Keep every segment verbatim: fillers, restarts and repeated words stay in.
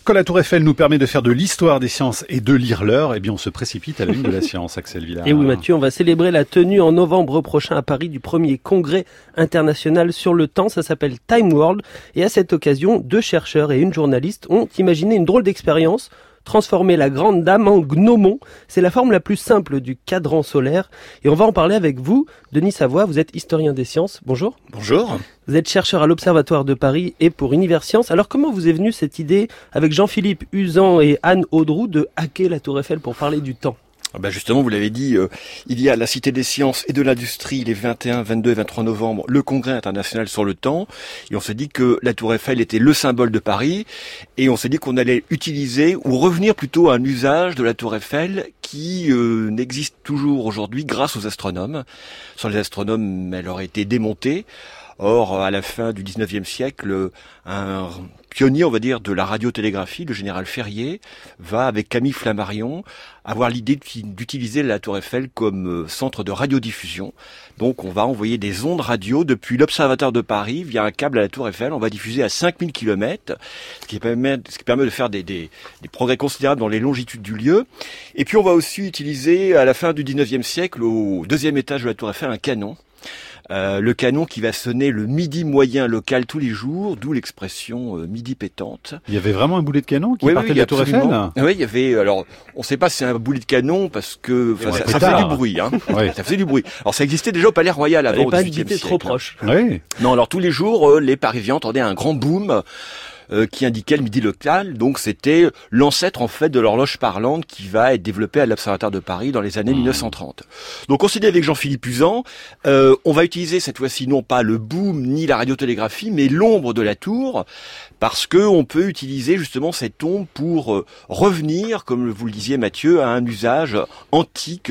Quand la Tour Eiffel nous permet de faire de l'histoire des sciences et de lire l'heure, eh bien on se précipite à la une de la science, Axel Villard. Et oui Mathieu, on va célébrer la tenue en novembre prochain à Paris du premier congrès international sur le temps. Ça s'appelle Time World. Et à cette occasion, deux chercheurs et une journaliste ont imaginé une drôle d'expérience. Transformer la grande dame en gnomon. C'est la forme la plus simple du cadran solaire. Et on va en parler avec vous, Denis Savoie. Vous êtes historien des sciences. Bonjour. Bonjour. Vous êtes chercheur à l'Observatoire de Paris et pour Univers Sciences. Alors comment vous est venue cette idée, avec Jean-Philippe Uzan et Anne Audroux, de hacker la Tour Eiffel pour parler du temps ? Ah ben justement, vous l'avez dit, euh, il y a la Cité des Sciences et de l'Industrie les vingt et un, vingt-deux et vingt-trois novembre, le Congrès international sur le temps. Et on s'est dit que la Tour Eiffel était le symbole de Paris. Et on s'est dit qu'on allait utiliser, ou revenir plutôt à un usage de la Tour Eiffel qui euh, n'existe toujours aujourd'hui grâce aux astronomes. Sans les astronomes, elle aurait été démontée. Or, à la fin du dix-neuvième siècle, un pionnier, on va dire, de la radiotélégraphie, le général Ferrier, va, avec Camille Flammarion, avoir l'idée d'utiliser la Tour Eiffel comme centre de radiodiffusion. Donc, on va envoyer des ondes radio depuis l'Observatoire de Paris, via un câble à la Tour Eiffel. On va diffuser à cinq mille kilomètres, ce qui permet, ce qui permet de faire des, des, des progrès considérables dans les longitudes du lieu. Et puis, on va aussi utiliser, à la fin du dix-neuvième siècle, au deuxième étage de la Tour Eiffel, un canon. Euh, le canon qui va sonner le midi moyen local tous les jours, d'où l'expression euh, midi pétante. Il y avait vraiment un boulet de canon qui oui, partait oui, de la Tour Eiffel ? Oui, il y avait, alors, on ne sait pas si c'est un boulet de canon parce que ouais, ça, ça faisait du bruit. Hein. Ouais. Ça faisait du bruit. Alors ça existait déjà au Palais Royal avant, au dix-huitième siècle. Trop proche. Oui. Non, alors tous les jours, euh, les Parisiens entendaient un grand boom Euh, qui indiquait le midi local. Donc c'était l'ancêtre en fait de l'horloge parlante qui va être développée à l'Observatoire de Paris dans les années mmh. mille neuf cent trente. Donc on s'est dit avec Jean-Philippe Uzan, euh, on va utiliser cette fois-ci non pas le boom ni la radiotélégraphie, mais l'ombre de la tour, parce que on peut utiliser justement cette ombre pour euh, revenir, comme vous le disiez Mathieu, à un usage antique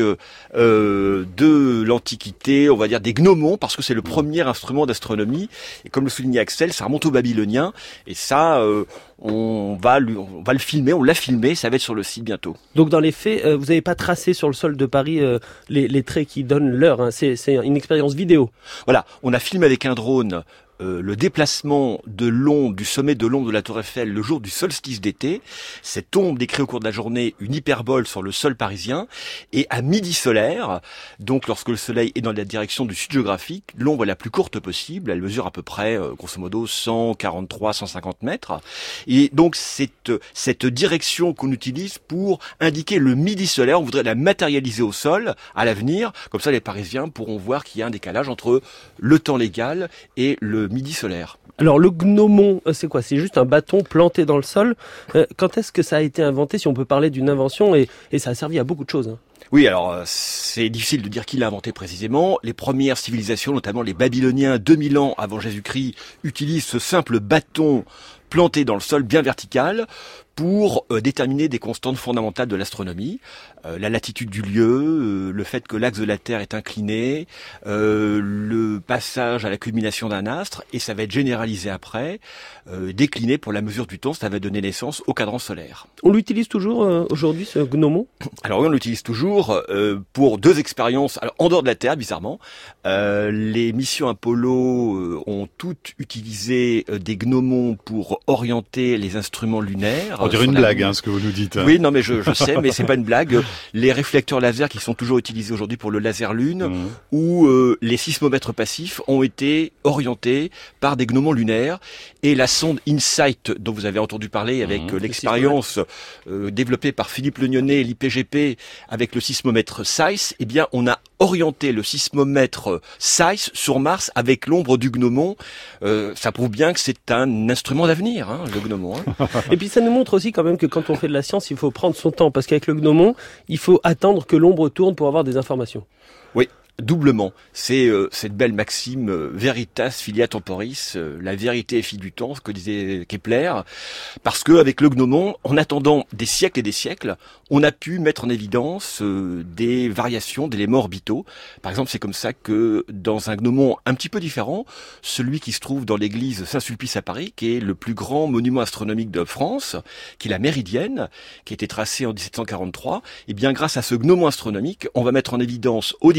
euh, de l'Antiquité, on va dire des gnomons, parce que c'est le premier instrument d'astronomie. Et comme le soulignait Axel, ça remonte aux Babyloniens, et ça Euh, on va, lui, on va le filmer, on l'a filmé, ça va être sur le site bientôt. Donc dans les faits, euh, vous n'avez pas tracé sur le sol de Paris euh, les, les traits qui donnent l'heure, hein. c'est, c'est une expérience vidéo. Voilà, on a filmé avec un drone Euh, le déplacement de l'ombre, du sommet de l'ombre de la Tour Eiffel le jour du solstice d'été. Cette ombre décrit au cours de la journée une hyperbole sur le sol parisien. Et à midi solaire, donc lorsque le soleil est dans la direction du sud géographique, l'ombre est la plus courte possible. Elle mesure à peu près, euh, grosso modo, cent quarante-trois à cent cinquante mètres. Et donc cette, cette direction qu'on utilise pour indiquer le midi solaire, on voudrait la matérialiser au sol à l'avenir. Comme ça, les Parisiens pourront voir qu'il y a un décalage entre le temps légal et le midi solaire. Alors le gnomon, c'est quoi ? C'est juste un bâton planté dans le sol. Euh, quand est-ce que ça a été inventé, si on peut parler d'une invention, et, et ça a servi à beaucoup de choses, hein. Oui, alors c'est difficile de dire qui l'a inventé précisément. Les premières civilisations, notamment les Babyloniens, deux mille ans avant Jésus-Christ, utilisent ce simple bâton planté dans le sol bien vertical pour euh, déterminer des constantes fondamentales de l'astronomie, euh, la latitude du lieu, euh, le fait que l'axe de la Terre est incliné, euh, le passage à la culmination d'un astre, et ça va être généralisé après, euh, décliné pour la mesure du temps, ça va donner naissance au cadran solaire. On l'utilise toujours euh, aujourd'hui, ce gnomon ? Alors oui, on l'utilise toujours euh, pour deux expériences, alors en dehors de la Terre, bizarrement. Euh, les missions Apollo euh, ont toutes utilisé euh, des gnomons pour orienter les instruments lunaires. On dirait une blague, hein, ce que vous nous dites. Oui, non, mais je, je sais, mais c'est pas une blague. Les réflecteurs laser qui sont toujours utilisés aujourd'hui pour le laser lune, mmh. ou euh, les sismomètres passifs ont été orientés par des gnomons lunaires. Et la sonde InSight, dont vous avez entendu parler avec mmh, l'expérience euh, développée par Philippe Legnonnet et l'I P G P avec le sismomètre S A I S, eh bien, on a orienté le sismomètre S A I S sur Mars avec l'ombre du gnomon. Euh, ça prouve bien que c'est un instrument d'avenir, hein, le gnomon. Hein. Et puis ça nous montre aussi quand même que quand on fait de la science, il faut prendre son temps, parce qu'avec le gnomon, il faut attendre que l'ombre tourne pour avoir des informations. Oui. Doublement, c'est euh, cette belle maxime euh, veritas filia temporis, euh, la vérité est fille du temps, ce que disait Kepler, parce que avec le gnomon, en attendant des siècles et des siècles, on a pu mettre en évidence euh, des variations d'éléments orbitaux. Par exemple, c'est comme ça que dans un gnomon un petit peu différent, celui qui se trouve dans l'église Saint-Sulpice à Paris, qui est le plus grand monument astronomique de France, qui est la Méridienne, qui a été tracée en dix-sept cent quarante-trois, et bien grâce à ce gnomon astronomique, on va mettre en évidence au dix-huitième siècle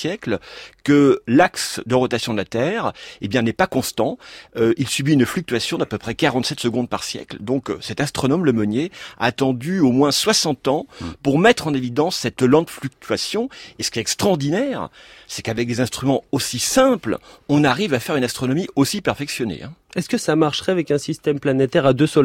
siècle que l'axe de rotation de la Terre, eh bien, n'est pas constant. Euh, il subit une fluctuation d'à peu près quarante-sept secondes par siècle. Donc, euh, cet astronome Le Monnier a attendu au moins soixante ans pour mettre en évidence cette lente fluctuation. Et ce qui est extraordinaire, c'est qu'avec des instruments aussi simples, on arrive à faire une astronomie aussi perfectionnée. Hein. Est-ce que ça marcherait avec un système planétaire à deux soleils ?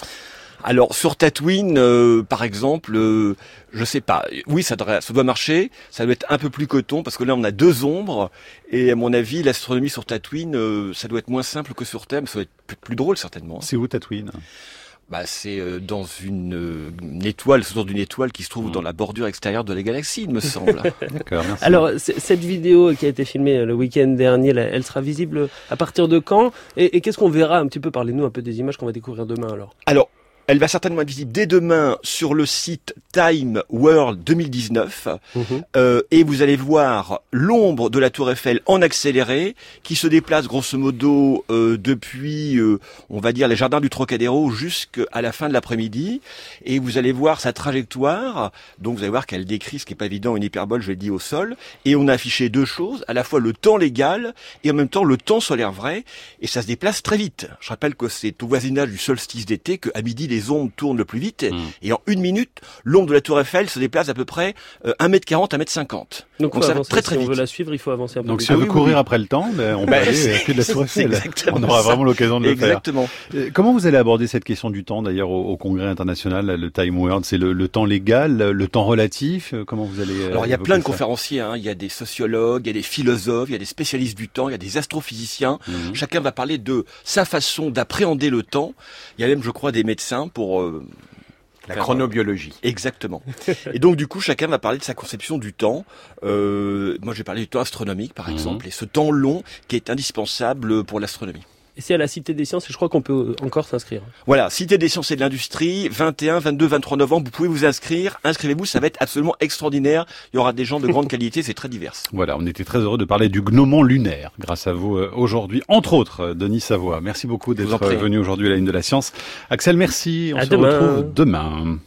Alors sur Tatooine, euh, par exemple, euh, je sais pas. Oui, ça doit, ça doit marcher. Ça doit être un peu plus coton parce que là on a deux ombres et à mon avis l'astronomie sur Tatooine, euh, ça doit être moins simple que sur Terre, mais ça doit être plus, plus drôle certainement. C'est où Tatooine ? Bah, c'est euh, dans une, euh, une étoile, c'est autour d'une étoile qui se trouve mmh. dans la bordure extérieure de la galaxie, il me semble. D'accord, merci. Alors, c- cette vidéo qui a été filmée le week-end dernier, elle sera visible à partir de quand ? Et, et qu'est-ce qu'on verra un petit peu ? Parlez-nous un peu des images qu'on va découvrir demain alors. Alors, elle va certainement être visible dès demain sur le site Time World deux mille dix-neuf. Mmh. Euh, et vous allez voir l'ombre de la Tour Eiffel en accéléré qui se déplace grosso modo euh, depuis, euh, on va dire, les jardins du Trocadéro jusqu'à la fin de l'après-midi. Et vous allez voir sa trajectoire. Donc vous allez voir qu'elle décrit, ce qui n'est pas évident, une hyperbole, je l'ai dit, au sol. Et on a affiché deux choses, à la fois le temps légal et en même temps le temps solaire vrai. Et ça se déplace très vite. Je rappelle que c'est au voisinage du solstice d'été qu'à midi, les ondes tournent le plus vite, mmh. et en une minute, l'ombre de la Tour Eiffel se déplace à peu près euh, un mètre quarante, un mètre cinquante. Donc, Donc ça va très très si vite. Si on veut la suivre, il faut avancer un peu. Donc plus. si on ah, veut oui, courir oui. après le temps, ben, on peut aller à pied de la Tour Eiffel. On aura ça. vraiment l'occasion de le exactement. faire. Exactement. Comment vous allez aborder cette question du temps d'ailleurs au, au Congrès international, le Time World ? C'est le, le temps légal, le temps relatif ? Comment vous allez Alors il y a plein de ça conférenciers, hein. Il y a des sociologues, il y a des philosophes, il y a des spécialistes du temps, il y a des astrophysiciens. Mmh. Chacun va parler de sa façon d'appréhender le temps. Il y a même, je crois, des médecins pour... Euh, La chronobiologie. Exactement. Et donc du coup, chacun va parler de sa conception du temps. Euh, moi, je vais parler du temps astronomique, par exemple, mmh. et ce temps long qui est indispensable pour l'astronomie. Et c'est à la Cité des Sciences, et je crois qu'on peut encore s'inscrire. Voilà, Cité des Sciences et de l'Industrie, vingt et un, vingt-deux, vingt-trois novembre, vous pouvez vous inscrire. Inscrivez-vous, ça va être absolument extraordinaire. Il y aura des gens de grande qualité, c'est très divers. Voilà, on était très heureux de parler du gnomon lunaire, grâce à vous euh, aujourd'hui. Entre autres, euh, Denis Savoie. Merci beaucoup d'être venu aujourd'hui à la Une de la Science. Axel, merci. On à se demain. retrouve demain.